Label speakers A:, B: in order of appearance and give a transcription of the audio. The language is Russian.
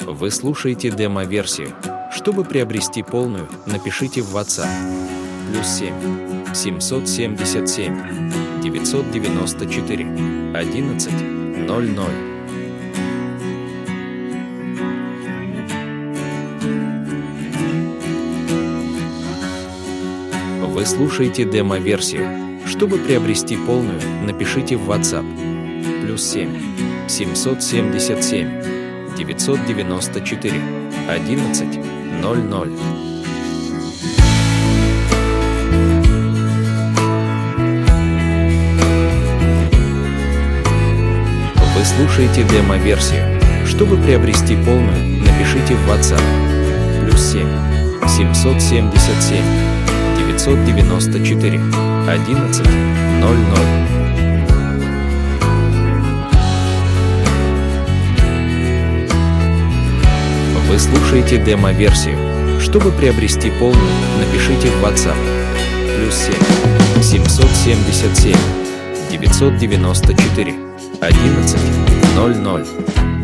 A: Вы слушаете демо-версию. Чтобы приобрести полную, напишите в WhatsApp +7 777 994 11 00. Вы слушаете демо-версию. Чтобы приобрести полную, напишите в WhatsApp +7 777 994 11 00. Вы слушаете демо-версию. Чтобы приобрести полную, напишите в WhatsApp +7 777 994 11 00. Вы слушаете демо-версию. Чтобы приобрести полную, напишите в WhatsApp +7 777 994 11 00.